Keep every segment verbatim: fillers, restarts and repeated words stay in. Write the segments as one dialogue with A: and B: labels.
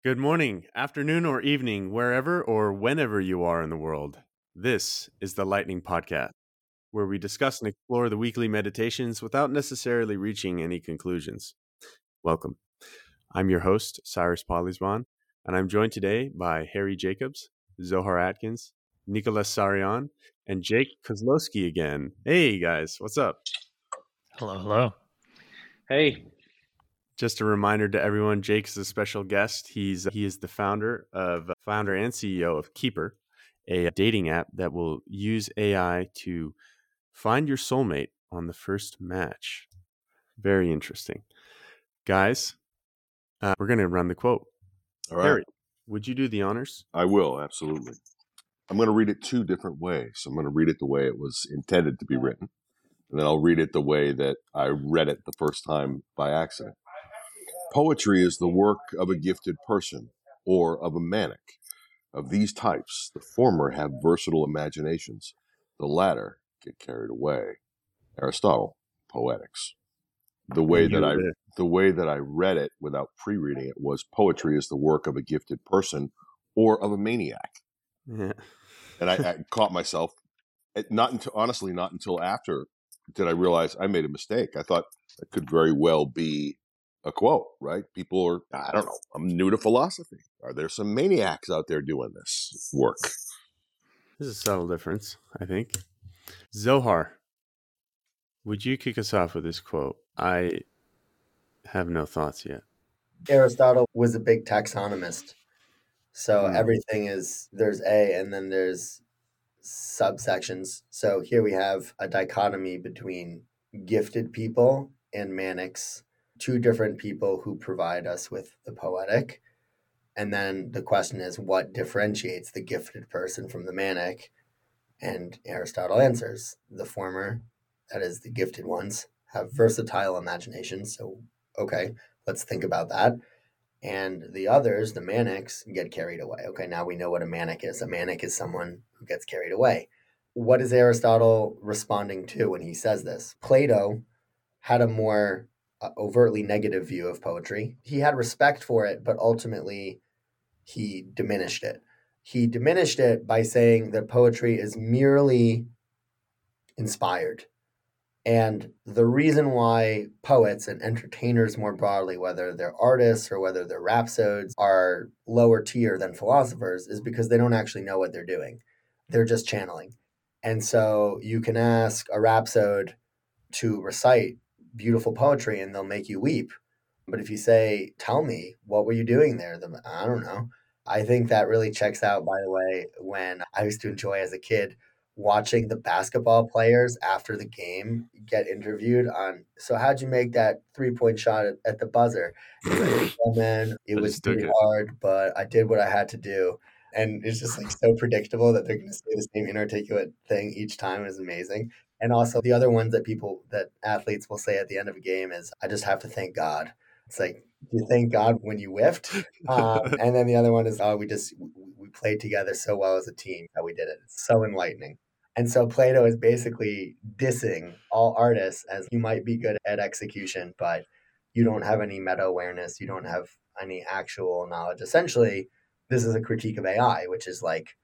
A: Good morning, afternoon, or evening, wherever or whenever you are in the world. This is the Lightning Podcast, where we discuss and explore the weekly meditations without necessarily reaching any conclusions. Welcome. I'm your host, Cyrus Polisban, and I'm joined today by Harry Jacobs, Zohar Atkins, Nicholas Sarian, and Jake Kozlowski again. Hey, guys, what's up?
B: Hello, hello.
C: Hey.
A: Just a reminder to everyone, Jake is a special guest. He's he is the founder of founder and C E O of Keeper, a dating app that will use A I to find your soulmate on the first match. Very interesting. Guys, uh, we're going to run the quote.
D: All right.
A: Harry, would you do the honors?
D: I will, absolutely. I'm going to read it two different ways. I'm going to read it the way it was intended to be written, and then I'll read it the way that I read it the first time by accident. Poetry is the work of a gifted person or of a manic. Of these types, the former have versatile imaginations. The latter get carried away. Aristotle, Poetics. The way that I the way that I read it without pre-reading it was poetry is the work of a gifted person or of a maniac.
A: Yeah.
D: And I, I caught myself not until honestly not until after did I realize I made a mistake. I thought it could very well be a quote, right? People are, I don't know, I'm new to philosophy. Are there some maniacs out there doing this work?
A: There's a subtle difference, I think. Zohar, would you kick us off with this quote? I have no thoughts yet.
E: Aristotle was a big taxonomist. So
A: Mm.
E: everything is, there's A and then there's subsections. So here we have a dichotomy between gifted people and manics, two different people who provide us with the poetic. And then the question is, what differentiates the gifted person from the manic? And Aristotle answers, the former, that is the gifted ones, have versatile imaginations. So, okay, let's think about that. And the others, the manics, get carried away. Okay, now we know what a manic is. A manic is someone who gets carried away. What is Aristotle responding to when he says this? Plato had a more uh, overtly negative view of poetry. He had respect for it, but ultimately he diminished it. He diminished it by saying that poetry is merely inspired. And the reason why poets and entertainers more broadly, whether they're artists or whether they're rhapsodes, are lower tier than philosophers is because they don't actually know what they're doing. They're just channeling. And so you can ask a rhapsode to recite beautiful poetry and they'll make you weep. But if you say, tell me, what were you doing there? Then, I don't know. I think that really checks out, by the way, when I used to enjoy as a kid watching the basketball players after the game get interviewed on, so how'd you make that three-point shot at, at the buzzer? Like, oh, man, it
A: I
E: was
A: just took
E: really
A: it.
E: hard, but I did what I had to do. And it's just like so predictable that they're going to say the same inarticulate thing each time is amazing. And also the other ones that people, that athletes will say at the end of a game is, I just have to thank God. It's like, you thank God when you whiffed. Um, and then the other one is, oh, we just, we played together so well as a team that we did it. It's so enlightening. And so Plato is basically dissing all artists as you might be good at execution, but you don't have any meta awareness. You don't have any actual knowledge. Essentially, this is a critique of A I, which is like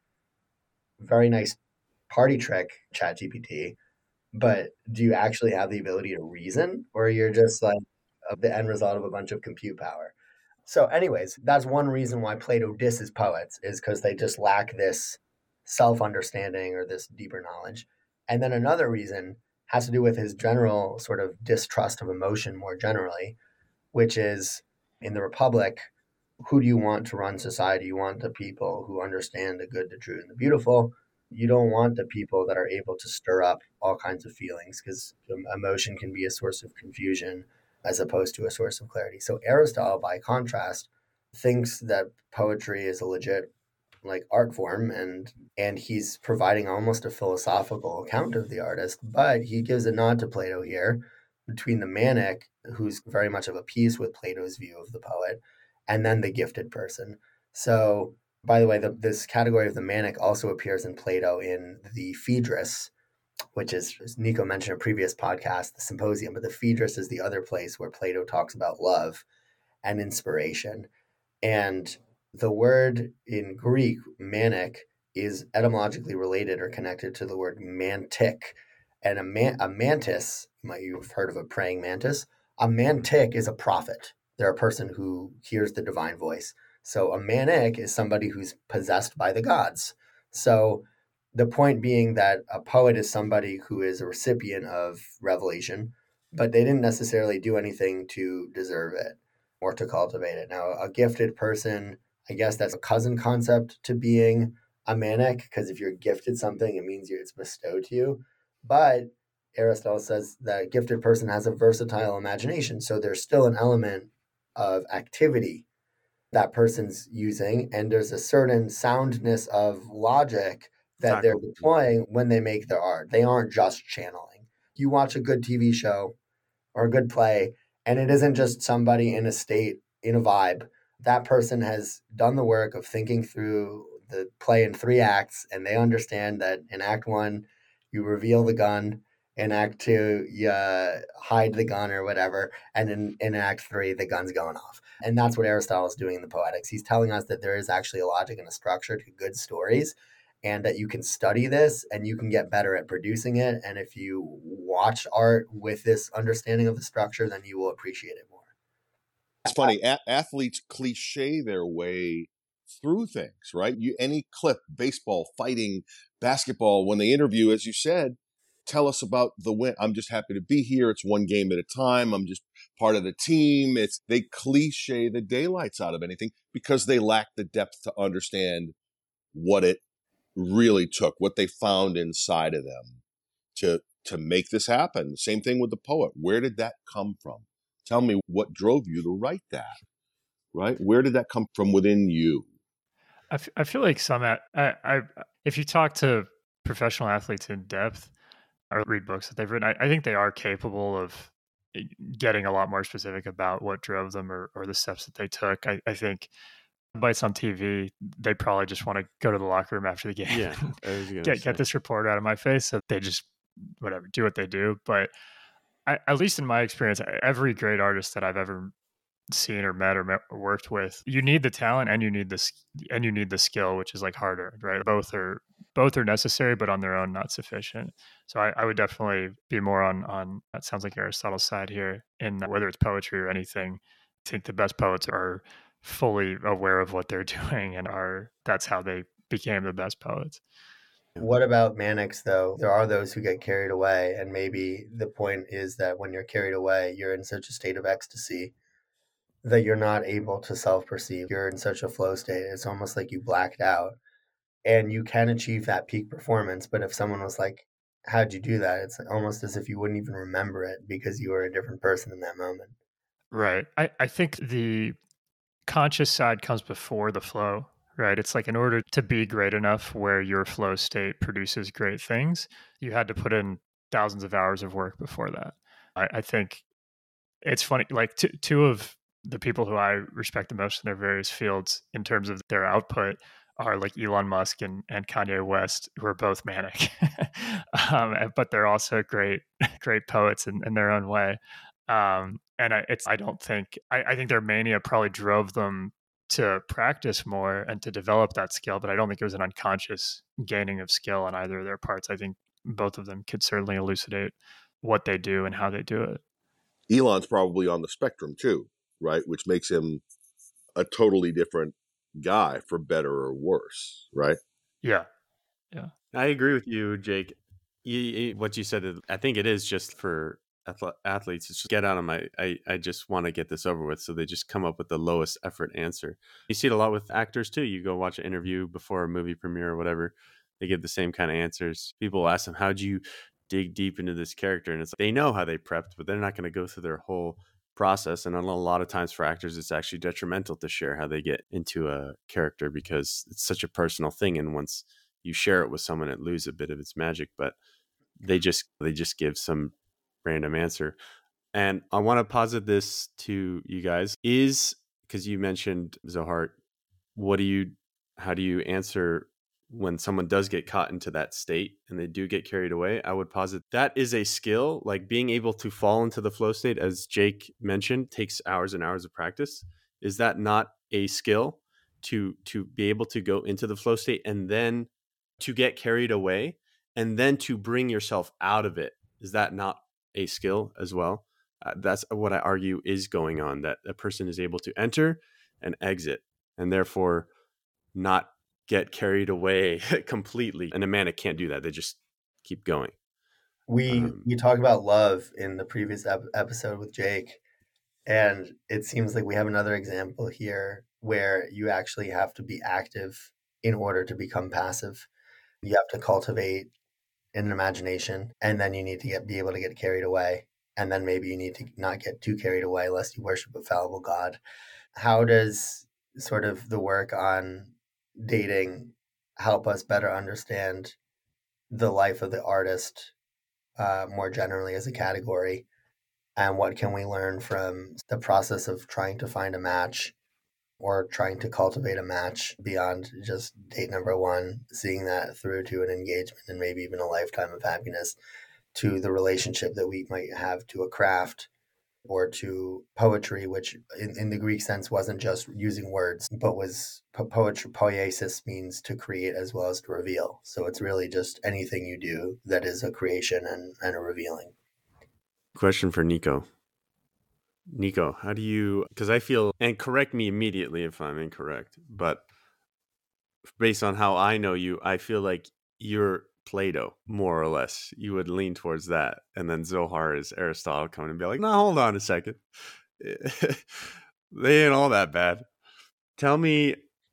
E: very nice party trick, ChatGPT. But do you actually have the ability to reason, or you're just like the end result of a bunch of compute power? So anyways, that's one reason why Plato disses poets, is because they just lack this self-understanding or this deeper knowledge. And then another reason has to do with his general sort of distrust of emotion more generally, which is in the Republic, who do you want to run society? You want the people who understand the good, the true, and the beautiful. You don't want the people that are able to stir up all kinds of feelings, because emotion can be a source of confusion as opposed to a source of clarity. So Aristotle, by contrast, thinks that poetry is a legit like art form, and and he's providing almost a philosophical account of the artist, but he gives a nod to Plato here between the manic, who's very much of a piece with Plato's view of the poet, and then the gifted person. So, by the way, the, this category of the manic also appears in Plato in the Phaedrus, which is, as Nico mentioned in a previous podcast, the Symposium, but the Phaedrus is the other place where Plato talks about love and inspiration. And The word in Greek, manic, is etymologically related or connected to the word mantic. And a, man, a mantis, you might you've heard of a praying mantis. A mantic is a prophet. They're a person who hears the divine voice. So a manic is somebody who's possessed by the gods. So the point being that a poet is somebody who is a recipient of revelation, but they didn't necessarily do anything to deserve it or to cultivate it. Now, a gifted person, I guess that's a cousin concept to being a manic, because if you're gifted something, it means it's bestowed to you. But Aristotle says that a gifted person has a versatile imagination. So there's still an element of activity that person's using, and there's a certain soundness of logic that they're
A: Faculty.
E: deploying when they make their art. They aren't just channeling. You watch a good T V show or a good play, and it isn't just somebody in a state, in a vibe. That person has done the work of thinking through the play in three acts, and they understand that in act one, you reveal the gun. In act two, you uh, hide the gun or whatever. And in, in act three, the gun's going off. And that's what Aristotle is doing in the Poetics. He's telling us that there is actually a logic and a structure to good stories, and that you can study this and you can get better at producing it. And if you watch art with this understanding of the structure, then you will appreciate it more.
D: It's funny. A- athletes cliche their way through things, right? You any clip, baseball, fighting, basketball, when they interview, as you said, tell us about the win. I'm just happy to be here. It's one game at a time. I'm just part of the team. It's they cliche the daylights out of anything because they lack the depth to understand what it really took, what they found inside of them to to make this happen. Same thing with the poet. Where did that come from? Tell me what drove you to write that, right? Where did that come from within you?
B: I, f- I feel like some, at, I, I, if you talk to professional athletes in depth or read books that they've written, I, I think they are capable of getting a lot more specific about what drove them or, or the steps that they took. I, I think bites on T V, they probably just want to go to the locker room after the game.
A: Yeah, I was gonna
B: get
A: say.
B: get this report out of my face. So they just whatever do what they do. But I, at least in my experience, every great artist that I've ever seen or met or, met or worked with, you need the talent and you need this and you need the skill, which is like harder, right? Both are both are necessary, but on their own not sufficient. So I, I would definitely be more on on that sounds like Aristotle's side here, in whether it's poetry or anything. I think the best poets are fully aware of what they're doing and are that's how they became the best poets.
E: What about manics, though? There are those who get carried away, and maybe the point is that when you're carried away, you're in such a state of ecstasy that you're not able to self-perceive. You're in such a flow state. It's almost like you blacked out, and you can achieve that peak performance. But if someone was like, how'd you do that? It's almost as if you wouldn't even remember it because you were a different person in that moment.
B: Right. I, I think the conscious side comes before the flow, right? It's like in order to be great enough where your flow state produces great things, you had to put in thousands of hours of work before that. I, I think it's funny, like t- two of the people who I respect the most in their various fields in terms of their output are like Elon Musk and, and Kanye West, who are both manic, um, but they're also great, great poets in, in their own way. Um, and I, it's, I don't think, I, I think their mania probably drove them to practice more and to develop that skill, but I don't think it was an unconscious gaining of skill on either of their parts. I think both of them could certainly elucidate what they do and how they do it.
D: Elon's probably on the spectrum too, right? Which makes him a totally different guy, for better or worse, right?
B: Yeah. Yeah.
A: I agree with you, Jake. You, you, what you said, I think it is just for athle- athletes. It's just get out of my, I, I just want to get this over with. So they just come up with the lowest effort answer. You see it a lot with actors too. You go watch an interview before a movie premiere or whatever. They give the same kind of answers. People ask them, how'd you dig deep into this character? And it's like, they know how they prepped, but they're not going to go through their whole process. And a lot of times for actors, it's actually detrimental to share how they get into a character because it's such a personal thing. And once you share it with someone, it loses a bit of its magic. But they just they just give some random answer. And I want to posit this to you guys: is because you mentioned Zohar, what do you how do you answer when someone does get caught into that state and they do get carried away? I would posit that is a skill. Like being able to fall into the flow state, as Jake mentioned, takes hours and hours of practice. Is that not a skill? to to be able to go into the flow state and then to get carried away and then to bring yourself out of it? Is that not a skill as well? Uh, that's what I argue is going on, that a person is able to enter and exit and therefore not get carried away completely. And a manic can't do that. They just keep going.
E: We
A: Um,
E: we talked about love in the previous ep- episode with Jake, and it seems like we have another example here where you actually have to be active in order to become passive. You have to cultivate an imagination, and then you need to get be able to get carried away, and then maybe you need to not get too carried away lest you worship a fallible God. How does sort of the work on dating help us better understand the life of the artist uh, more generally as a category? And what can we learn from the process of trying to find a match or trying to cultivate a match beyond just date number one, seeing that through to an engagement and maybe even a lifetime of happiness, to the relationship that we might have to a craft or to poetry, which in, in the Greek sense wasn't just using words, but was po- poetry. Poiesis means to create as well as to reveal. So it's really just anything you do that is a creation and, and a revealing.
A: question for Nico. Nico, how do you, because I feel, and correct me immediately if I'm incorrect, but based on how I know you, I feel like you're Plato, more or less. You would lean towards that. And then Zohar is Aristotle coming and be like, no, hold on a second. They ain't all that bad. Tell me,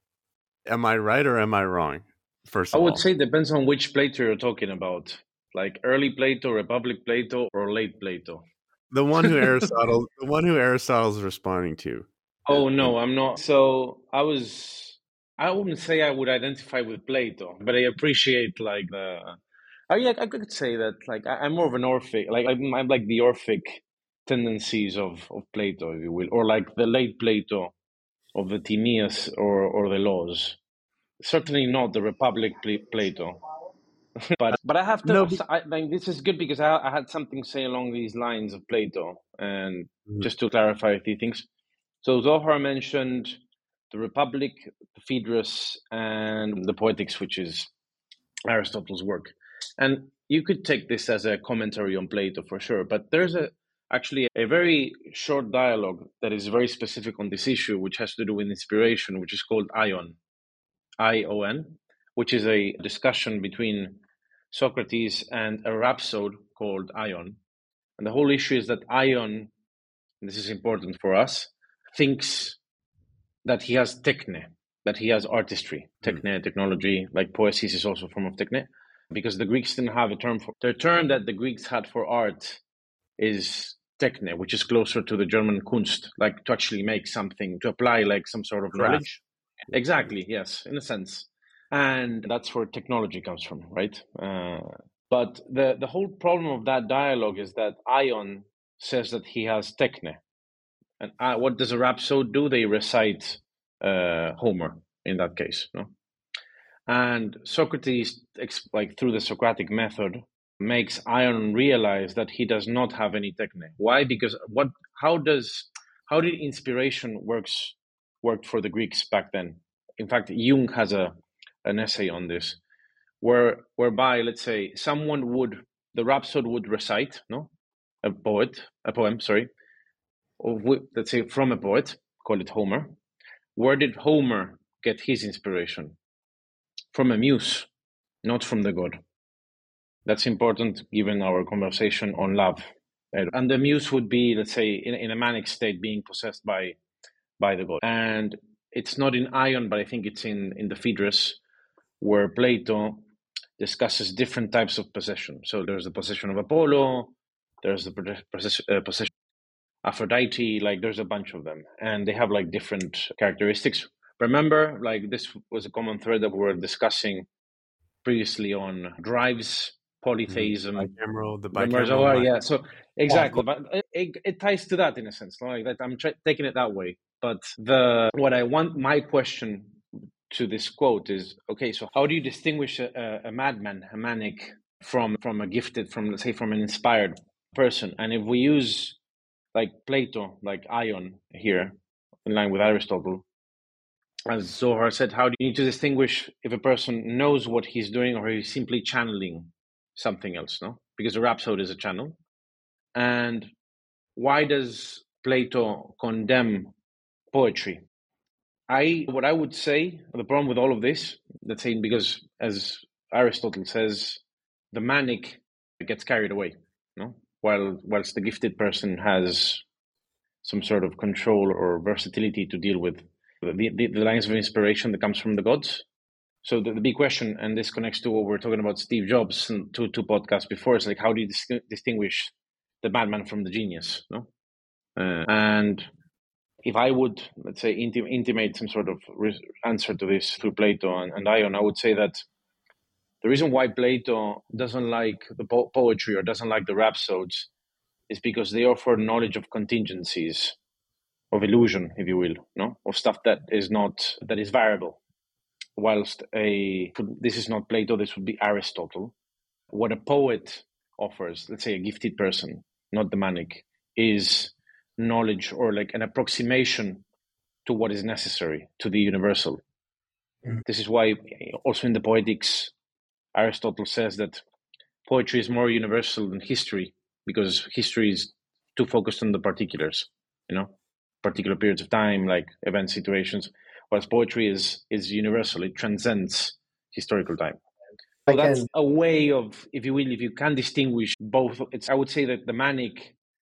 A: am I right or am I wrong? First
C: I
A: of
C: would
A: all,
C: say it depends on which Plato you're talking about, like early Plato, Republic Plato, or late Plato.
A: the one who Aristotle, the one who Aristotle's responding to.
C: Oh
A: And-
C: no, I'm not. So I was. I wouldn't say I would identify with Plato, but I appreciate like the. Oh yeah, I could say that. Like I, I'm more of an Orphic. Like I'm, I'm like the Orphic tendencies of of Plato, if you will, or like the late Plato of the Timaeus or or the Laws. Certainly not the Republic Pla- Plato. but but I have to.
A: No, be-
C: I, like, this is good because I, I had something to say along these lines of Plato, and
A: Mhm.
C: just to clarify a few things. So Zohar mentioned the Republic, the Phaedrus, and the Poetics, which is Aristotle's work. And you could take this as a commentary on Plato for sure, but there's a actually a very short dialogue that is very specific on this issue, which has to do with inspiration, which is called Ion, I O N, which is a discussion between Socrates and a rhapsode called Ion. And the whole issue is that Ion, and this is important for us, thinks that he has techne, that he has artistry, techne, technology, like poesis is also a form of techne, because the Greeks didn't have a term for the term that the Greeks had for art is techne, which is closer to the German Kunst, like to actually make something, to apply like some sort of
A: Craft.
C: knowledge. Exactly, yes, in a sense. And that's where technology comes from, right? Uh, but the, the whole problem of that dialogue is that Ion says that he has techne. And uh, what does a rhapsode do? They recite uh, Homer in that case, no? And Socrates, like through the Socratic method, makes Ion realize that he does not have any techne. Why? Because what? How does how did inspiration works worked for the Greeks back then? In fact, Jung has a an essay on this, where whereby let's say someone would the rhapsode would recite, no, a poet, a poem, sorry, of let's say from a poet, call it Homer. Where did Homer get his inspiration? From a muse, not from the god. That's important given our conversation on love. And the muse would be, let's say, in, in a manic state, being possessed by by the god. And it's not in Ion, but I think it's in, in the Phaedrus, where Plato discusses different types of possession. So there's the possession of Apollo, there's the possession, uh, possession of Aphrodite, like there's a bunch of them. And they have like different characteristics. Remember, like this was a common thread that we were discussing previously on drives, polytheism.
A: Mm-hmm. Bicameral, the
C: Remember
A: bicameral
C: Zohar?
A: mind.
C: Yeah, so exactly, but it, it, it ties to that in a sense. Like that, I'm tra- taking it that way. But the what I want, my question to this quote is, okay, so how do you distinguish a, a madman, a manic, from from a gifted, from let's say from an inspired person? And if we use like Plato, like Ion here, in line with Aristotle, as Zohar said, how do you need to distinguish if a person knows what he's doing or he's simply channeling something else, no? Because a rhapsode is a channel. And why does Plato condemn poetry? I what I would say, the problem with all of this, let's say, because as Aristotle says, the manic gets carried away, no? While whilst the gifted person has some sort of control or versatility to deal with the, the, the lines of inspiration that comes from the gods. So the, the big question, and this connects to what we were talking about Steve Jobs and two two podcasts before, is like, how do you dis- distinguish the madman from the genius? No, uh, and if I would, let's say, intim- intimate some sort of re- answer to this through Plato and, and Ion, I would say that the reason why Plato doesn't like the po- poetry or doesn't like the rhapsodes is because they offer knowledge of contingencies, of illusion, if you will, no, of stuff that is not that is variable. Whilst a this is not Plato, this would be Aristotle. What a poet offers, let's say a gifted person, not the manic, is knowledge or like an approximation to what is necessary, to the universal. Mm. This is why also in the Poetics, Aristotle says that poetry is more universal than history, because history is too focused on the particulars, you know, particular periods of time, like event situations, whereas poetry is is universal. It transcends historical time. So that's a way of, if you will, if you can distinguish both, it's I would say that the manic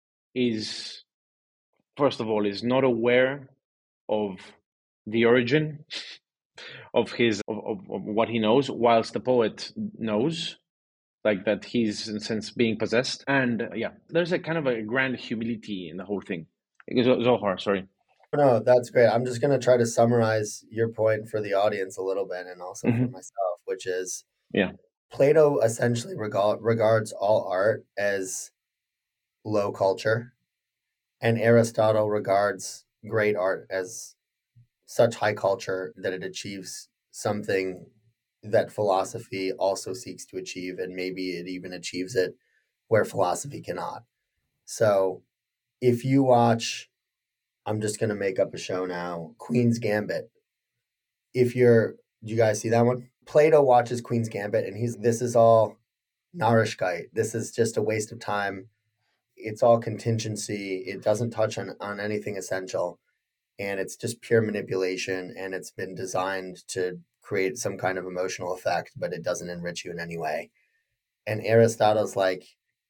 C: is, first of all, is not aware of the origin of his of, of, of what he knows, whilst the poet knows, like that he's in a sense being possessed. And uh, yeah, there's a kind of a grand humility in the whole thing. Zohar, sorry.
E: No, that's great. I'm just going to try to summarize your point for the audience a little bit, and also mm-hmm. for myself, which is,
C: yeah,
E: Plato essentially regard, regards all art as low culture, and Aristotle regards great art as such high culture that it achieves something that philosophy also seeks to achieve, and maybe it even achieves it where philosophy cannot. So if you watch, I'm just going to make up a show now, Queen's Gambit. If you're, do you guys see that one? Plato watches Queen's Gambit and he's, this is all Narishkeit. This is just a waste of time. It's all contingency. It doesn't touch on, on anything essential. And it's just pure manipulation. And it's been designed to create some kind of emotional effect, but it doesn't enrich you in any way. And Aristotle's like,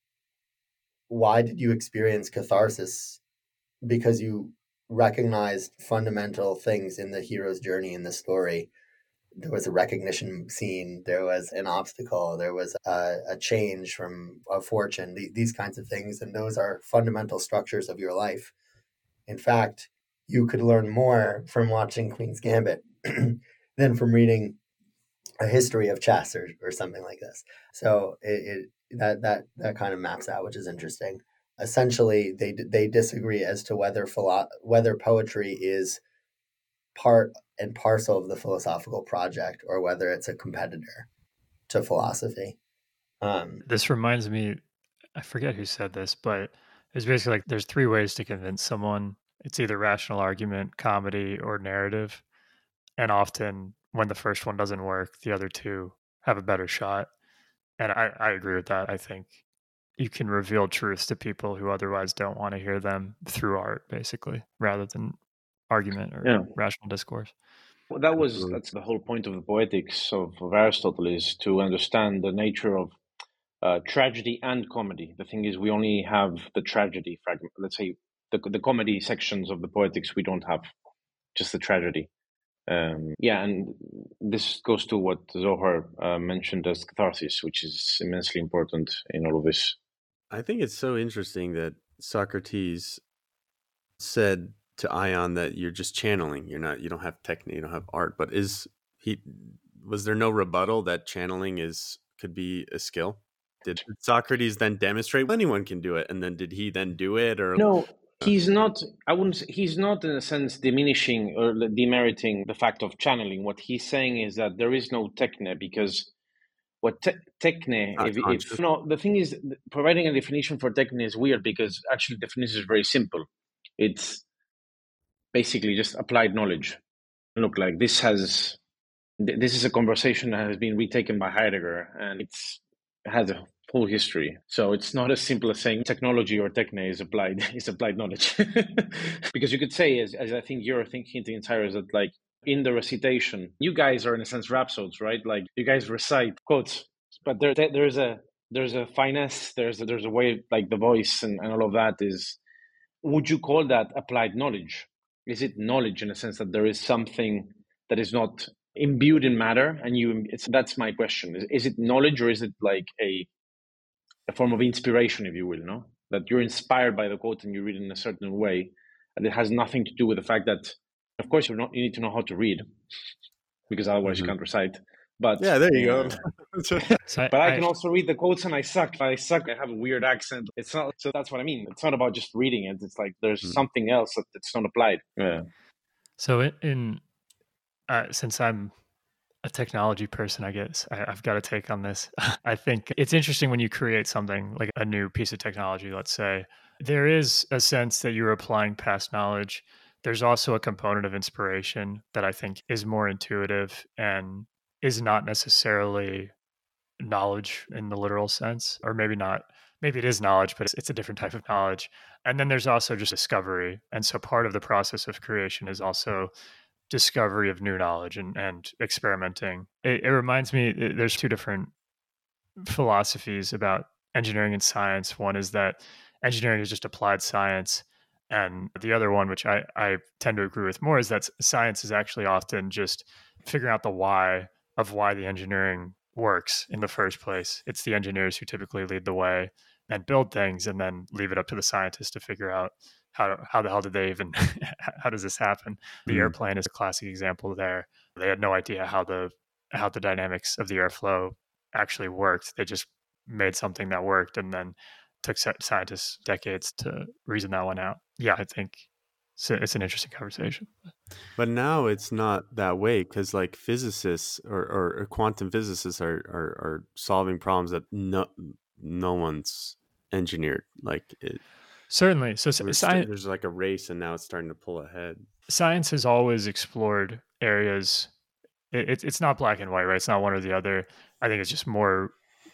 E: why did you experience catharsis? Because you recognized fundamental things in the hero's journey in the story. There was a recognition scene, there was an obstacle, there was a, a change from a fortune, the, these kinds of things. And those are fundamental structures of your life. In fact, you could learn more from watching Queen's Gambit than from reading a history of chess or, or something like this. So it, it that that that kind of maps out, which is interesting. Essentially, they they disagree as to whether philo- whether poetry is part and parcel of the philosophical project or whether it's a competitor to philosophy.
B: Um, this reminds me, I forget who said this, but it's basically like there's three ways to convince someone. It's either rational argument, comedy, or narrative. And often when the first one doesn't work, the other two have a better shot. And I, I agree with that. I think you can reveal truths to people who otherwise don't want to hear them through art, basically, rather than argument or yeah. rational discourse.
C: Well, that was that's the whole point of the Poetics of, of Aristotle, is to understand the nature of uh, tragedy and comedy. The thing is, we only have the tragedy fragment. Let's say the the comedy sections of the Poetics we don't have, just the tragedy. Um, yeah, and this goes to what Zohar uh, mentioned as catharsis, which is immensely important in all of this.
A: I think it's so interesting that Socrates said to Ion that you're just channeling. You're not. You don't have technique. You don't have art. But is he? Was there no rebuttal that channeling is could be a skill? Did Socrates then demonstrate anyone can do it, and then did he then do it? Or
C: no? He's not, I wouldn't say, he's not in a sense diminishing or demeriting the fact of channeling. What he's saying is that there is no techne, because what te- techne, if, if no, the thing is, providing a definition for techne is weird, because actually the definition is very simple. It's basically just applied knowledge. look, like this has, this is a conversation that has been retaken by Heidegger, and it's it has a whole history. So it's not as simple as saying technology or techne is applied is applied knowledge, because you could say, as, as I think you're thinking the entire, is that like in the recitation, you guys are in a sense rhapsodes, right? Like you guys recite quotes, but there there's a there's a finesse, there's a, there's a way, like the voice and, and all of that is. Would you call that applied knowledge? Is it knowledge in a sense that there is something that is not imbued in matter, and you? It's that's my question. Is, is it knowledge, or is it like a a form of inspiration, if you will? No, that you're inspired by the quote and you read it in a certain way, and it has nothing to do with the fact that, of course, you're not. You need to know how to read, because otherwise
A: Mhm.
C: you can't recite. But
A: Yeah, there you
C: uh,
A: go.
B: So
C: but I, I can also read the quotes, and I suck. I suck. I have a weird accent. It's not. So that's what I mean. It's not about just reading it. It's like there's
A: Mhm.
C: something else that, that's not applied. Yeah.
B: So in, in uh, since I'm a technology person, I guess I, I've got a take on this. I think it's interesting when you create something like a new piece of technology, let's say, there is a sense that you're applying past knowledge. There's also a component of inspiration that I think is more intuitive and is not necessarily knowledge in the literal sense, or maybe not. Maybe it is knowledge, but it's, it's a different type of knowledge. And then there's also just discovery. And so part of the process of creation is also discovery of new knowledge and, and experimenting. It, it reminds me, it, there's two different philosophies about engineering and science. One is that engineering is just applied science. And the other one, which I, I tend to agree with more, is that science is actually often just figuring out the why of why the engineering works in the first place. It's the engineers who typically lead the way and build things, and then leave it up to the scientists to figure out how how the hell did they even how does this happen? The
A: Mm.
B: airplane is a classic example there. They had no idea how the how the dynamics of the airflow actually worked. They just made something that worked, and then took scientists decades to reason that one out. Yeah, I think it's, a, it's an interesting conversation.
A: But now it's not that way, because like physicists or, or, or quantum physicists are, are, are solving problems that no no one's engineered. Like it,
B: Certainly. So
A: we're
B: science,
A: st- there's like a race, and now it's starting to pull ahead.
B: science has always explored areas. It, it's it's not black and white, right? It's not one or the other. I think it's just more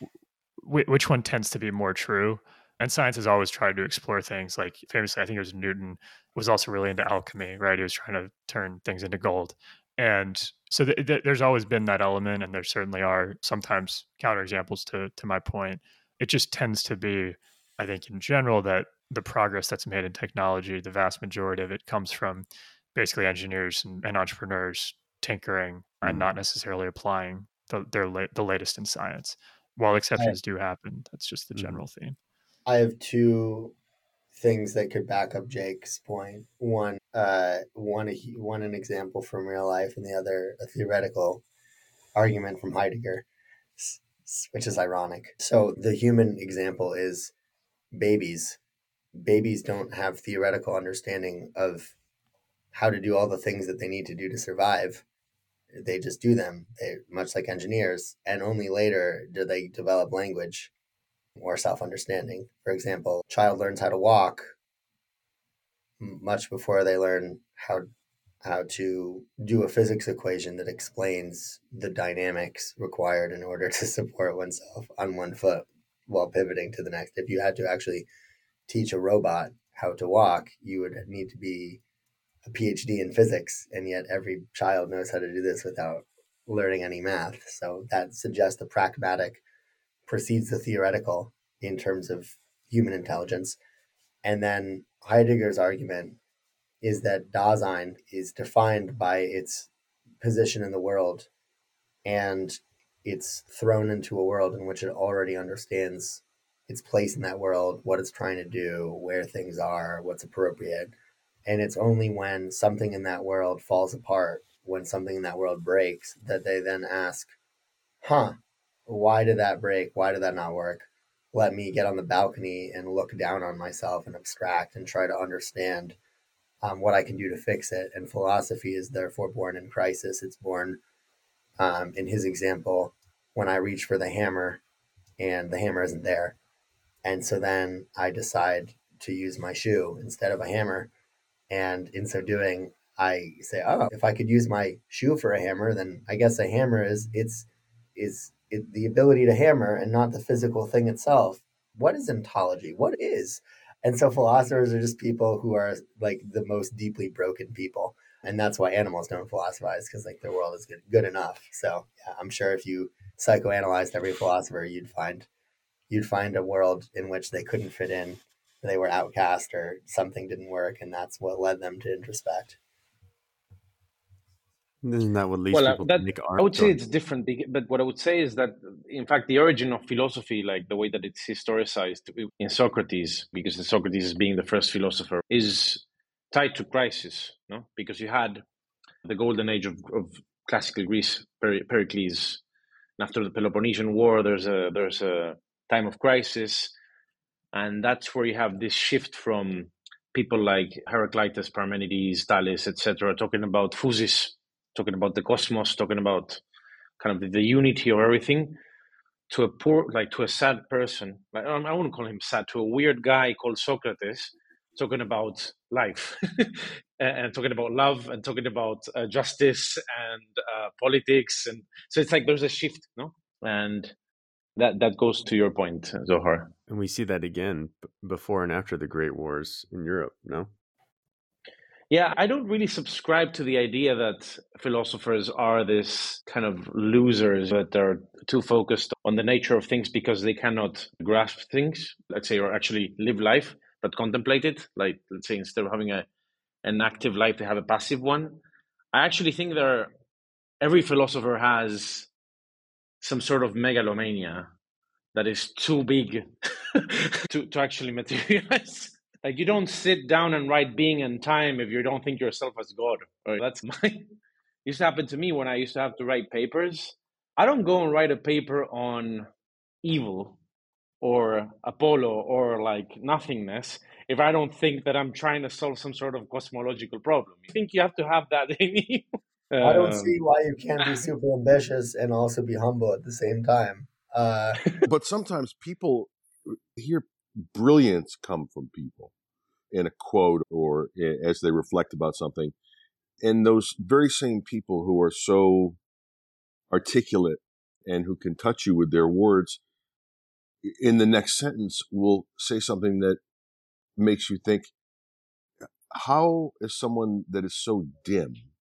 B: wh- which one tends to be more true. And science has always tried to explore things. Like famously, I think it was Newton was also really into alchemy, right? He was trying to turn things into gold. And so th- th- there's always been that element, and there certainly are sometimes counterexamples to to my point. It just tends to be, I think, in general, that the progress that's made in technology, the vast majority of it comes from basically engineers and, and entrepreneurs tinkering and
A: Mm.
B: not necessarily applying the, their la- the latest in science. While exceptions do happen, that's just the
A: Mhm.
B: general theme.
E: I have two things that could back up Jake's point. One, uh, one, a, one an example from real life, and the other a theoretical argument from Heidegger, s- s- which is ironic. So the human example is babies. Babies don't have theoretical understanding of how to do all the things that they need to do to survive. They just do them, they, much like engineers, and only later do they develop language or self-understanding. For example, a child learns how to walk much before they learn how how to do a physics equation that explains the dynamics required in order to support oneself on one foot while pivoting to the next. If you had to actually teach a robot how to walk, you would need to be a PhD in physics, and yet every child knows how to do this without learning any math. So that suggests the pragmatic precedes the theoretical in terms of human intelligence. And then Heidegger's argument is that Dasein is defined by its position in the world, and it's thrown into a world in which it already understands its place in that world, what it's trying to do, where things are, what's appropriate. And it's only when something in that world falls apart, when something in that world breaks, that they then ask, huh, why did that break? Why did that not work? Let me get on the balcony and look down on myself and abstract and try to understand um, what I can do to fix it. And philosophy is therefore born in crisis. It's born, um, in his example, when I reach for the hammer and the hammer isn't there. And so then I decide to use my shoe instead of a hammer. And in so doing, I say, oh, if I could use my shoe for a hammer, then I guess a hammer is it's is it, the ability to hammer and not the physical thing itself. What is ontology? What is? And so philosophers are just people who are like the most deeply broken people. And that's why animals don't philosophize, because like their world is good, good enough. So yeah, I'm sure if you psychoanalyzed every philosopher, you'd find you'd find a world in which they couldn't fit in, they were outcast or something didn't work, and that's what led them to introspect.
A: Isn't that what leads
C: Well, uh,
A: people
C: that,
A: to make
C: I
A: art?
C: would say
A: Or-
C: it's different, bec- but what I would say is that, in fact, the origin of philosophy, like the way that it's historicized in Socrates, because the Socrates is being the first philosopher, is tied to crisis, no? Because you had the golden age of, of classical Greece, Per- Pericles, and after the Peloponnesian War, there's a there's a time of crisis, and that's where you have this shift from people like Heraclitus, Parmenides, Thales, et cetera, talking about physis, talking about the cosmos, talking about kind of the, the unity of everything, to a poor, like to a sad person, like I wouldn't call him sad, to a weird guy called Socrates, talking about life and, and talking about love and talking about uh, justice and uh, politics, and so it's like there's a shift, no? And that that goes to your point, Zohar.
A: and we see that again b- before and after the Great Wars in Europe, no?
C: Yeah, I don't really subscribe to the idea that philosophers are this kind of losers that are too focused on the nature of things because they cannot grasp things, let's say, or actually live life, but contemplate it. Like, let's say, instead of having a an active life, they have a passive one. I actually think there, every philosopher has some sort of megalomania that is too big to, to actually materialize. Like, you don't sit down and write being and time if you don't think yourself as God. Right? That's my used to happen to me when I used to have to write papers. I don't go and write a paper on evil or Apollo or like nothingness if I don't think that I'm trying to solve some sort of cosmological problem. I think you have to have that in you.
E: I don't see
C: Um,
E: why you can't be super ambitious and also be humble at the same time. Uh,
D: But sometimes people hear brilliance come from people in a quote or as they reflect about something. And those very same people who are so articulate and who can touch you with their words, in the next sentence will say something that makes you think, how is someone that is so dim,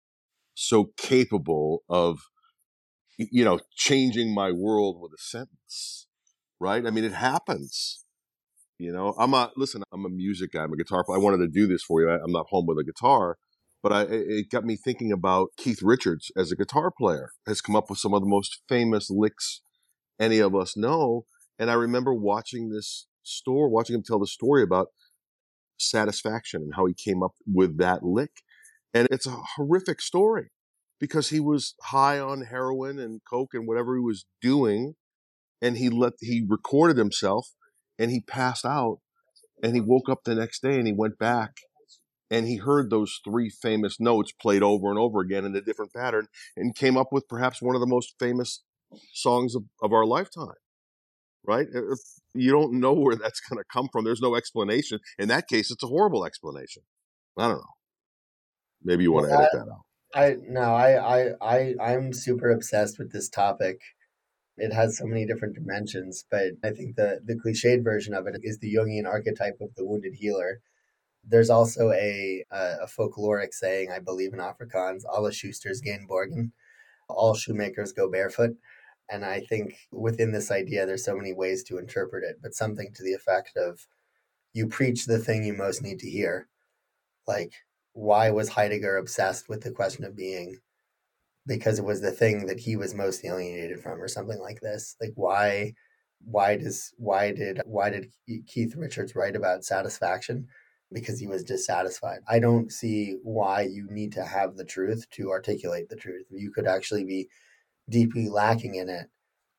D: so capable of, you know, changing my world with a sentence, right? I mean, it happens. You know, I'm a, listen, I'm a music guy. I'm a guitar player. I wanted to do this for you. I, I'm not home with a guitar, but I, it got me thinking about Keith Richards as a guitar player, has come up with some of the most famous licks any of us know. And I remember watching this store, watching him tell the story about Satisfaction and how he came up with that lick. And it's a horrific story because he was high on heroin and coke and whatever he was doing. And he let, he recorded himself and he passed out and he woke up the next day and he went back and he heard those three famous notes played over and over again in a different pattern and came up with perhaps one of the most famous songs of, of our lifetime. Right? If you don't know where that's going to come from, there's no explanation. In that case, it's a horrible explanation. I don't know. Maybe you want to
E: well,
D: edit that out.
E: I no, I, I I I'm super obsessed with this topic. It has so many different dimensions, but I think the the cliched version of it is the Jungian archetype of the wounded healer. There's also a a, a folkloric saying, I believe in Afrikaans, alle Schusters gaan borgen, all shoemakers go barefoot. And I think within this idea, there's so many ways to interpret it, but something to the effect of you preach the thing you most need to hear. Like, why was Heidegger obsessed with the question of being? Because it was the thing that he was most alienated from, or something like this. Like, why, why does, why did, why did Keith Richards write about satisfaction? Because he was dissatisfied. I don't see why you need to have the truth to articulate the truth. You could actually be deeply lacking in it,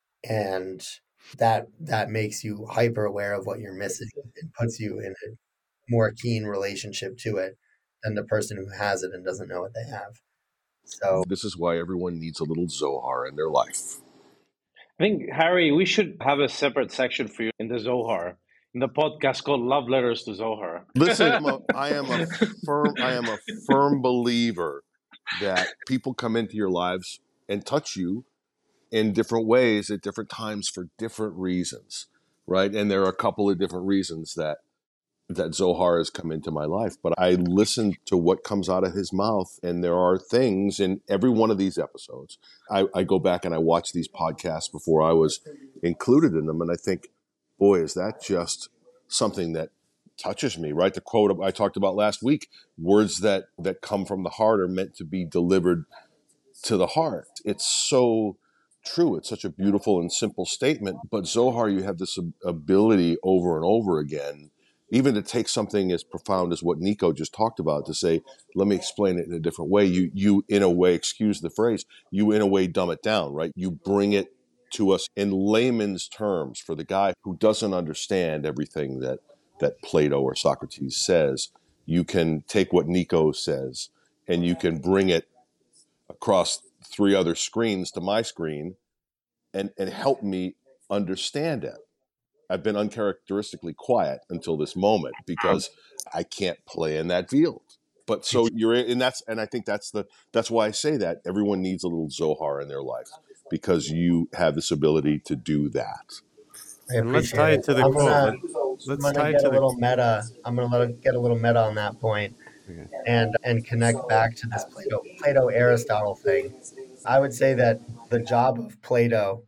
E: and that that makes you hyper aware of what you're missing and puts you in a more keen relationship to it than the person who has it and doesn't know what they have. So
D: This is why everyone needs a little Zohar in their life.
C: I think, Harry, we should have a separate section for you in the Zohar. in the podcast called Love Letters to Zohar.
D: Listen, I'm a, I am a firm, I am a firm believer that people come into your lives and touch you in different ways at different times for different reasons, right? And there are a couple of different reasons that that Zohar has come into my life, but I listen to what comes out of his mouth, and there are things in every one of these episodes. I, I go back and I watch these podcasts before I was included in them, and I think, boy, is that just something that touches me, right? The quote I talked about last week, words that, that come from the heart are meant to be delivered to the heart. It's so true. It's such a beautiful and simple statement, but Zohar, you have this ability over and over again, even to take something as profound as what Nico just talked about, to say, let me explain it in a different way. You, you in a way, excuse the phrase, you in a way dumb it down, right? You bring it to us in layman's terms for the guy who doesn't understand everything that, that Plato or Socrates says. You can take what Nico says and you can bring it across three other screens to my screen and, and help me understand it. I've been uncharacteristically quiet until this moment because I can't play in that field. But so you're in, and that's, and I think that's the, that's why I say that everyone needs a little Zohar in their life, because you have this ability to do that.
E: I
A: And let's
E: appreciate
A: tie
E: it.
A: it to the
E: I'm
A: quote.
E: gonna,
A: Let- Let's
E: I'm
A: tie
E: gonna
A: it
E: get
A: to
E: a
A: the.
E: little meta. I'm gonna let it get a little meta on that point,
A: Okay.
E: and and connect back to this Plato Plato Aristotle thing. I would say that the job of Plato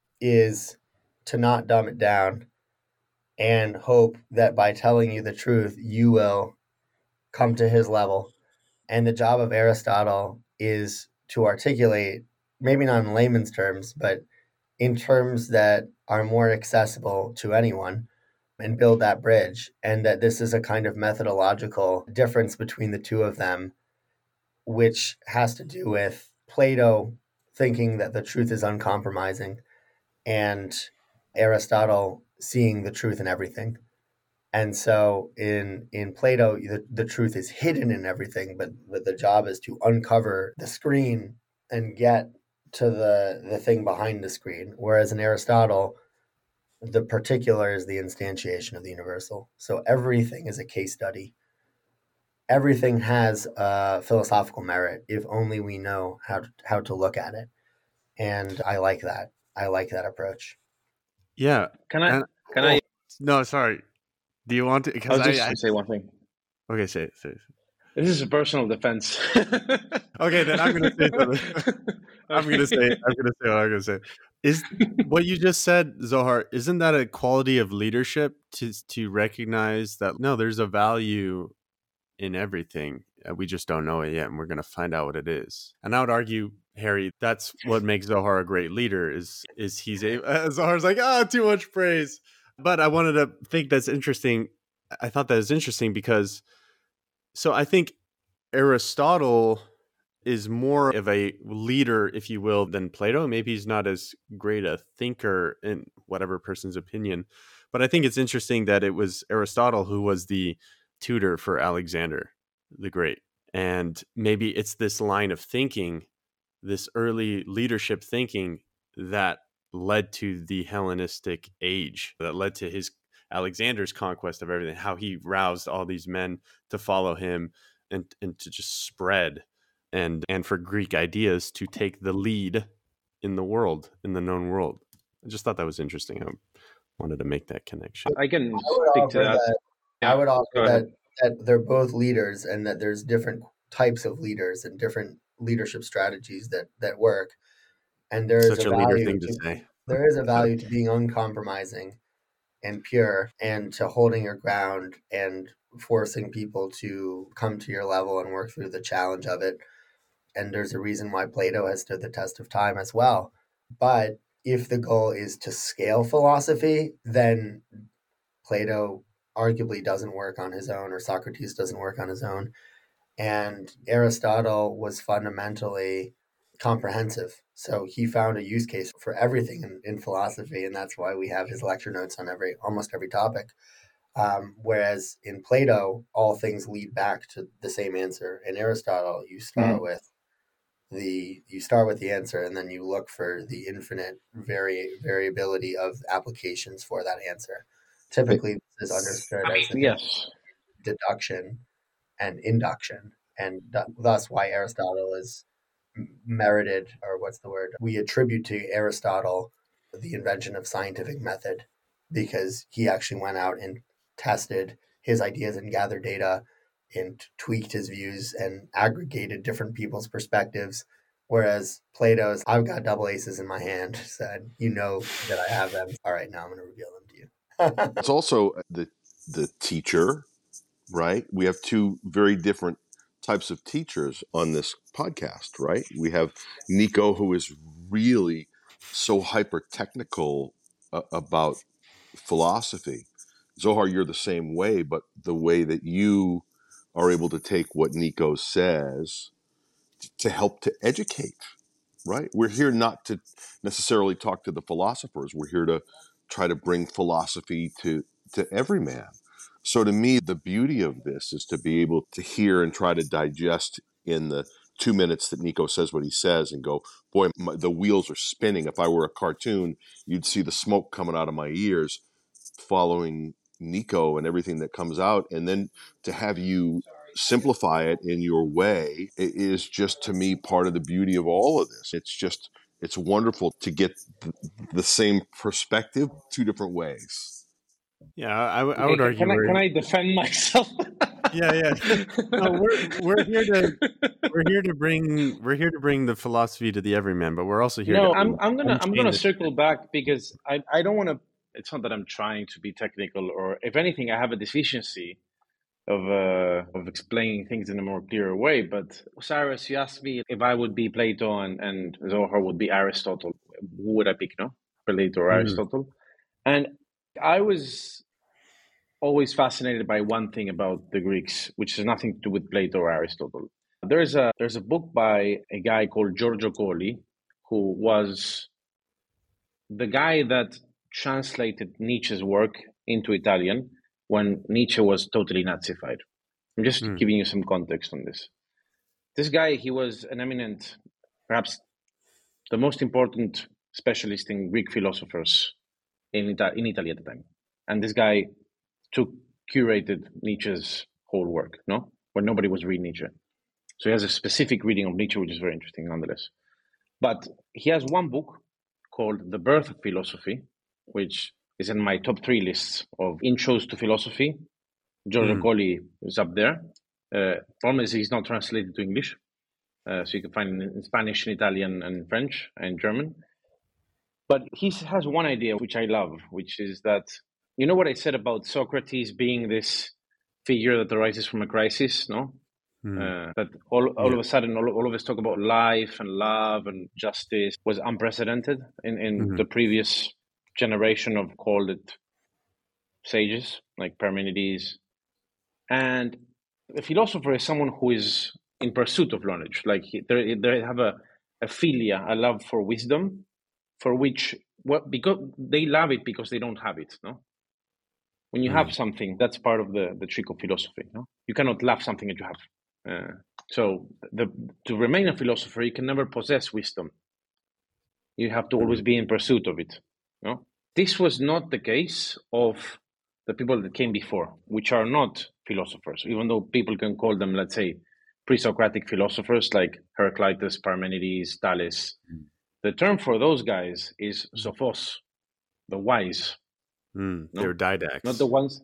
E: is to not dumb it down and hope that by telling you the truth, you will come to his level. And the job of Aristotle is to articulate, maybe not in layman's terms, but in terms that are more accessible to anyone, and build that bridge. And that this is a kind of methodological difference between the two of them, which has to do with Plato thinking that the truth is uncompromising and Aristotle seeing the truth in everything. And so in in Plato, the, the truth is hidden in everything, but, but the job is to uncover the screen and get to the, the thing behind the screen. Whereas in Aristotle, the particular is the instantiation of the universal. So everything is a case study. Everything has a philosophical merit if only we know how to, how to look at it. And I like that. I like that approach.
A: Yeah.
C: Can I?
A: And,
C: Can
A: oh,
C: I?
A: no, sorry. Do you want to?
C: I
A: Because
C: was
A: I,
C: just
A: I,
C: going to say one thing.
A: Okay, say it. Say it.
C: This is a personal defense.
A: Okay, then I'm gonna say something. I'm gonna say. I'm gonna say what I'm gonna say. Is what you just said, Zohar? Isn't that a quality of leadership to to recognize that no, there's a value in everything. We just don't know it yet, and we're gonna find out what it is. And I would argue, Harry, that's what makes Zohar a great leader. Is is he's a uh, Zohar's like ah, oh, too much praise. But I wanted to think that's interesting. I thought that was interesting because, so I think Aristotle is more of a leader, if you will, than Plato. Maybe he's not as great a thinker in whatever person's opinion. But I think it's interesting that it was Aristotle who was the tutor for Alexander the Great. And maybe it's this line of thinking, this early leadership thinking, that led to the Hellenistic age, that led to his Alexander's conquest of everything, how he roused all these men to follow him and, and to just spread, and and for Greek ideas to take the lead in the world, in the known world. I just thought that was interesting. I wanted to make that connection.
C: I can
E: I would
C: speak
E: offer
C: to that.
E: that.
C: Yeah,
E: I would
C: go
E: offer
C: ahead.
E: that that they're both leaders, and that there's different types of leaders and different leadership strategies that that work. And there is
A: Such
E: a
A: a leader
E: value
A: thing to
E: to,
A: say.
E: there is a value to being uncompromising and pure, and to holding your ground and forcing people to come to your level and work through the challenge of it. And there's a reason why Plato has stood the test of time as well. But if the goal is to scale philosophy, then Plato arguably doesn't work on his own, or Socrates doesn't work on his own. And Aristotle was fundamentally comprehensive. So he found a use case for everything in, in philosophy, and that's why we have his lecture notes on every almost every topic. Um, whereas in Plato, all things lead back to the same answer. In Aristotle, you start mm. with the you start with the answer, and then you look for the infinite vari- variability of applications for that answer. typically this is understood
C: I
E: as
C: mean,
E: a
C: yes.
E: deduction and induction, and th- thus why Aristotle is merited, or what's the word? We attribute to Aristotle the invention of scientific method because he actually went out and tested his ideas and gathered data and tweaked his views and aggregated different people's perspectives. Whereas Plato's, I've got double aces in my hand, said, you know that I have them. All right, now I'm going to reveal them to you.
D: It's also the the teacher, right? We have two very different types of teachers on this podcast, right? We have Nico, who is really so hyper technical uh, about philosophy. Zohar, you're the same way, but the way that you are able to take what Nico says to help to educate, right? We're here not to necessarily talk to the philosophers. We're here to try to bring philosophy to, to every man. So to me, the beauty of this is to be able to hear and try to digest in the two minutes that Nico says what he says and go, boy, my, the wheels are spinning. If I were a cartoon, you'd see the smoke coming out of my ears following Nico and everything that comes out. And then to have you simplify it in your way is just, to me, part of the beauty of all of this. It's just, it's wonderful to get the, the same perspective two different ways.
A: Yeah, I, I would
C: Okay,
A: argue.
C: Can I,
A: we're-
C: can I defend myself?
A: Yeah, yeah. No, we're we're here to we're here to bring we're here to bring the philosophy to the everyman, but we're also here.
C: No,
A: to
C: I'm I'm gonna I'm
A: unchain
C: gonna
A: the-
C: circle back because I I don't want to. It's not that I'm trying to be technical, or if anything, I have a deficiency of uh, of explaining things in a more clearer way. But Cyrus, you asked me if I would be Plato and, and Zohar would be Aristotle. Who would I pick? No, Plato or
A: Mhm.
C: Aristotle? And I was always fascinated by one thing about the Greeks, which has nothing to do with Plato or Aristotle. There's a there's a book by a guy called Giorgio Colli, who was the guy that translated Nietzsche's work into Italian when Nietzsche was totally Nazified. I'm just
A: Mm.
C: giving you some context on this. This guy, he was an eminent, perhaps the most important specialist in Greek philosophers in, Ita- in Italy at the time. And this guy took curated Nietzsche's whole work, no? When nobody was reading Nietzsche. So he has a specific reading of Nietzsche, which is very interesting nonetheless. But he has one book called The Birth of Philosophy, which is in my top three lists of intros to philosophy. Giorgio
A: Mm.
C: Colli is up there. Uh, problem is he's not translated to English. Uh, so you can find it in Spanish, and Italian, and French, and German. But he has one idea, which I love, which is that, you know what I said about Socrates being this figure that arises from a crisis, no?
A: Mm.
C: Uh, that all, all
A: Yeah.
C: of a sudden, all, all of us talk about life and love and justice was unprecedented in, in
A: Mhm.
C: the previous generation of, called it, sages, like Parmenides. And a philosopher is someone who is in pursuit of knowledge. Like he, they, they have a, a philia, a love for wisdom, for which, what, because they love it because they don't have it, no? When you
A: Mm.
C: have something, that's part of the, the trick of philosophy, no? You cannot love something that you have. Uh, so the, to remain a philosopher, you can never possess wisdom. You have to always be in pursuit of it. No? This was not the case of the people that came before, which are not philosophers, even though people can call them, let's say, pre-Socratic philosophers like Heraclitus, Parmenides, Thales. The term for those guys is sophos, the wise.
A: Mm.
C: No?
A: They're didacts.
C: Not the ones...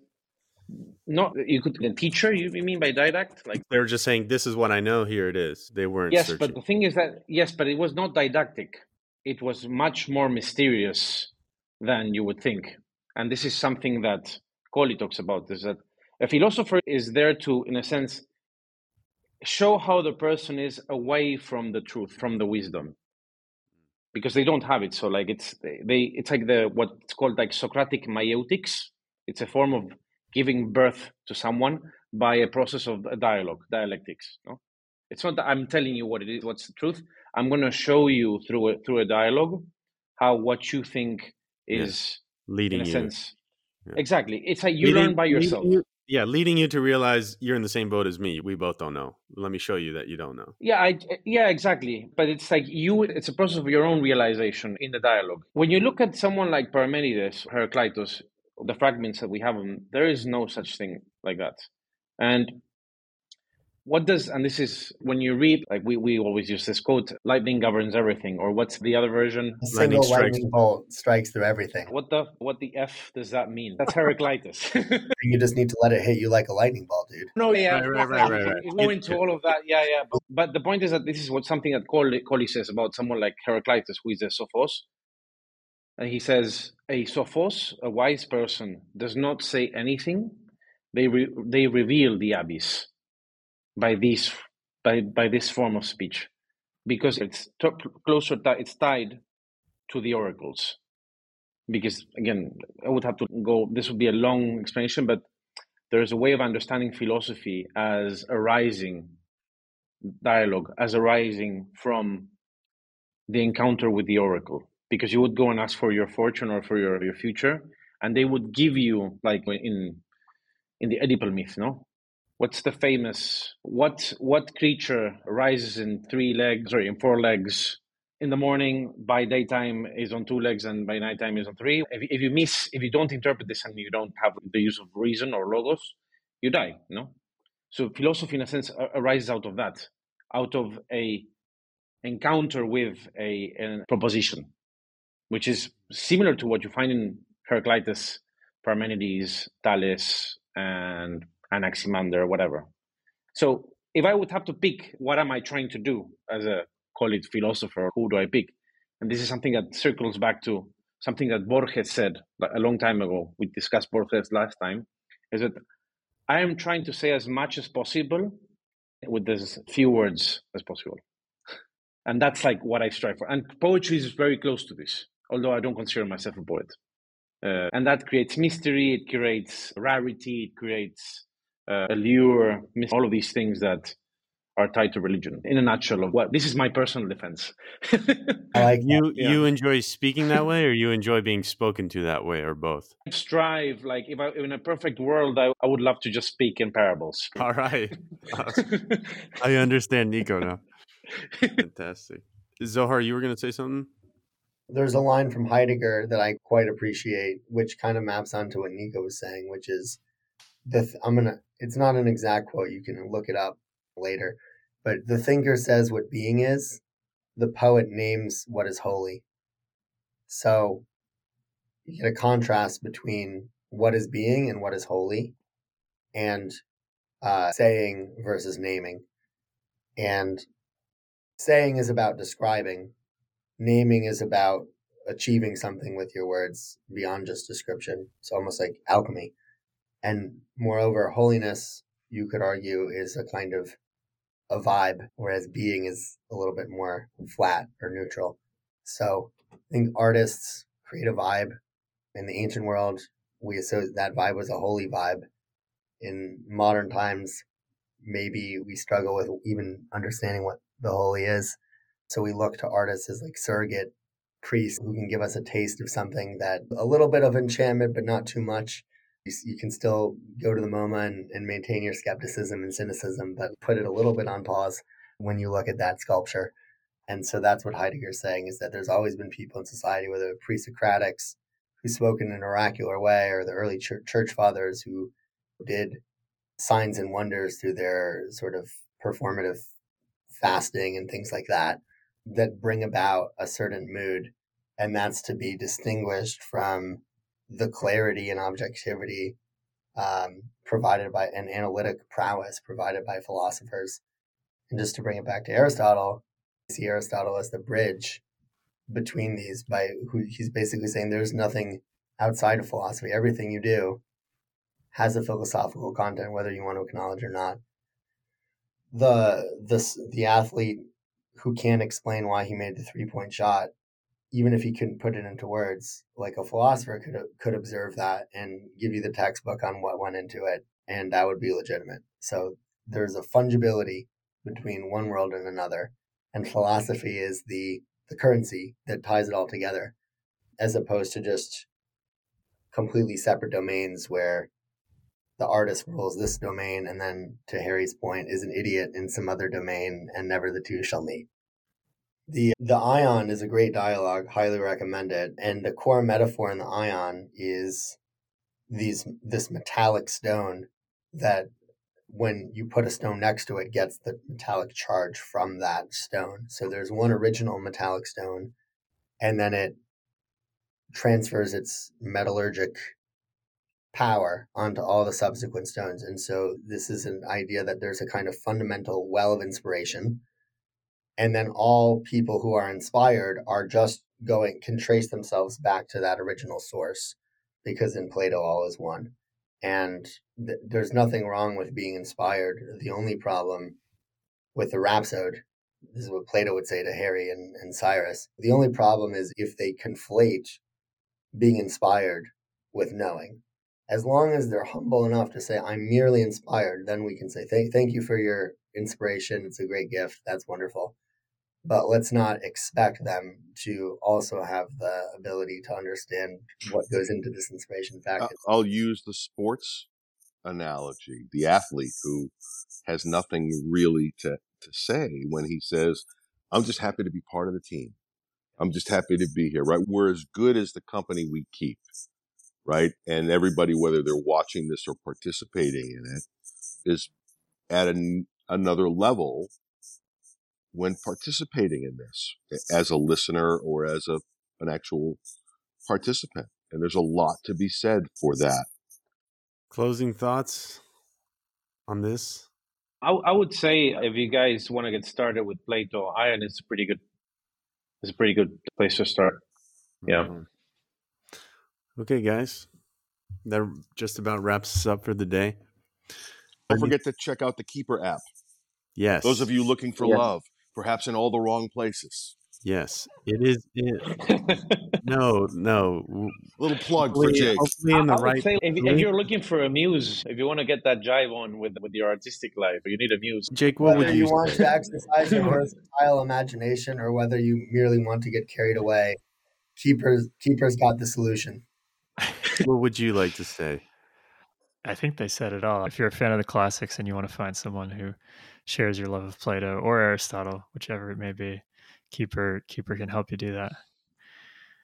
C: Not you could a teacher. You mean by didact? Like
A: They were just saying, "This is what I know. Here it is." They weren't
C: yes,
A: searching.
C: but the thing is that yes, but it was not didactic. It was much more mysterious than you would think. And this is something that Colli talks about: is that a philosopher is there to, in a sense, show how the person is away from the truth, from the wisdom, because they don't have it. So, like it's they, it's like the what's called like Socratic meiotics. It's a form of giving birth to someone by a process of a dialogue, dialectics. No, it's not that I'm telling you what it is, what's the truth. I'm going to show you through a, through a dialogue how what you think is,
A: Leading
C: in a
A: you.
C: sense,
A: Yeah.
C: exactly. It's like you
A: Leading-
C: learn by yourself.
A: leading you- yeah, leading you to realize you're in the same boat as me. We both don't know. Let me show you that you don't know.
C: Yeah, I, yeah, exactly. But it's like you, it's a process of your own realization in the dialogue. When you look at someone like Parmenides, Heraclitus, the fragments that we have, there is no such thing like that. And what does, and this is when you read, like we, we always use this quote, lightning governs everything, or what's the other version?
E: A single
A: Lightning strikes.
E: lightning bolt strikes through everything.
C: What the what the F does that mean? That's Heraclitus.
E: You just need to let it hit you like a lightning bolt, dude.
C: No, yeah,
A: Right, right, right, right, right.
C: You go into all of that, yeah, yeah. But, but the point is that this is what something that Colley, Colley says about someone like Heraclitus, who is a sophos. And he says, a sophos, a wise person, does not say anything. They re- they reveal the abyss by this by by this form of speech, because it's t- closer. T- it's tied to the oracles. Because again, I would have to go. This would be a long explanation, but there's a way of understanding philosophy as arising dialogue, as arising from the encounter with the oracle. Because you would go and ask for your fortune or for your, your future, and they would give you, like in in the Oedipal myth, no? What's the famous, what what creature rises in three legs, sorry, in four legs, in the morning, by daytime is on two legs, and by nighttime is on three? If, if you miss, if you don't interpret this and you don't have the use of reason or logos, you die, no? So philosophy, in a sense, arises out of that, out of a encounter with a, a proposition, which is similar to what you find in Heraclitus, Parmenides, Thales, and Anaximander, whatever. So if I would have to pick, what am I trying to do as a, call it philosopher, who do I pick? And this is something that circles back to something that Borges said a long time ago. We discussed Borges last time, is that I am trying to say as much as possible with as few words as possible. And that's like what I strive for. And poetry is very close to this, although I don't consider myself a poet. Uh, and that creates mystery, it creates rarity, it creates uh, allure, all of these things that are tied to religion. In a nutshell, of what this is my personal defense.
E: I like
A: You
C: Yeah.
A: you enjoy speaking that way, or you enjoy being spoken to that way, or both?
C: I strive, like if I, in a perfect world, I, I would love to just speak in parables.
A: All right. I understand Nico now. Fantastic. Zohar, you were going to say something?
E: There's a line from Heidegger that I quite appreciate, which kind of maps onto what Nico was saying, which is the th- I'm gonna. It's not an exact quote. You can look it up later, but the thinker says what being is. The poet names what is holy. So you get a contrast between what is being and what is holy, and uh, saying versus naming. And saying is about describing. Naming is about achieving something with your words beyond just description. It's almost like alchemy. And moreover, holiness, you could argue, is a kind of a vibe, whereas being is a little bit more flat or neutral. So I think artists create a vibe. In the ancient world, we associate that vibe was a holy vibe. In modern times, maybe we struggle with even understanding what the holy is. So we look to artists as like surrogate priests who can give us a taste of something, that a little bit of enchantment, but not too much. You, you can still go to the MoMA and, and maintain your skepticism and cynicism, but put it a little bit on pause when you look at that sculpture. And so that's what Heidegger's saying, is that there's always been people in society, whether pre-Socratics who spoke in an oracular way, or the early church, church fathers who did signs and wonders through their sort of performative fasting and things like that, that bring about a certain mood. And that's to be distinguished from the clarity and objectivity um, provided by an analytic prowess provided by philosophers. And just to bring it back to Aristotle, I see Aristotle as the bridge between these, by who he's basically saying there's nothing outside of philosophy. Everything you do has a philosophical content, whether you want to acknowledge or not. The this the athlete who can't explain why he made the three-point shot, even if he couldn't put it into words, like a philosopher could could observe that and give you the textbook on what went into it, and that would be legitimate. So there's a fungibility between one world and another, and philosophy is the the currency that ties it all together, as opposed to just completely separate domains where the artist rules this domain and then, to Harry's point, is an idiot in some other domain, and never the two shall meet. The the Ion is a great dialogue, highly recommend it. And the core metaphor in the Ion is these this metallic stone that when you put a stone next to it gets the metallic charge from that stone. So there's one original metallic stone, and then it transfers its metallurgic power onto all the subsequent stones. And so this is an idea that there's a kind of fundamental well of inspiration. And then all people who are inspired are just going, can trace themselves back to that original source, because in Plato, all is one. And th- there's nothing wrong with being inspired. The only problem with the rhapsode, this is what Plato would say to Harry and, and Cyrus, the only problem is if they conflate being inspired with knowing. As long as they're humble enough to say, I'm merely inspired, then we can say, thank, thank you for your inspiration. It's a great gift. That's wonderful. But let's not expect them to also have the ability to understand what goes into this inspiration. In fact,
D: I'll use the sports analogy. The athlete who has nothing really to, to say when he says, I'm just happy to be part of the team. I'm just happy to be here, right? We're as good as the company we keep, right? And everybody, whether they're watching this or participating in it, is at an, another level when participating in this as a listener or as a an actual participant. And there's a lot to be said for that.
A: Closing thoughts on this?
C: I, I would say if you guys want to get started with Plato, Ion is pretty good. It's a pretty good place to start. Yeah.
A: Mm-hmm. Okay, guys. That just about wraps us up for the day.
D: Don't forget to check out the Keeper app.
A: Yes.
D: Those of you looking for
C: Yeah.
D: love, perhaps in all the wrong places.
A: Yes, it is. It, no, no.
D: Little plug for
A: Hopefully,
D: Jake.
A: hopefully in the
C: I would
A: right
C: say if, if
A: place.
C: you're looking for a muse, if you want to get that jive on with with your artistic life, you need a muse.
A: Jake, what
E: whether
A: would
E: you,
A: you
E: want
A: say?
E: to exercise your versatile imagination or whether you merely want to get carried away, Keeper's Keeper's got the solution.
A: What would you like to say?
B: I think they said it all. If you're a fan of the classics and you want to find someone who shares your love of Plato or Aristotle, whichever it may be, Keeper Keeper can help you do that.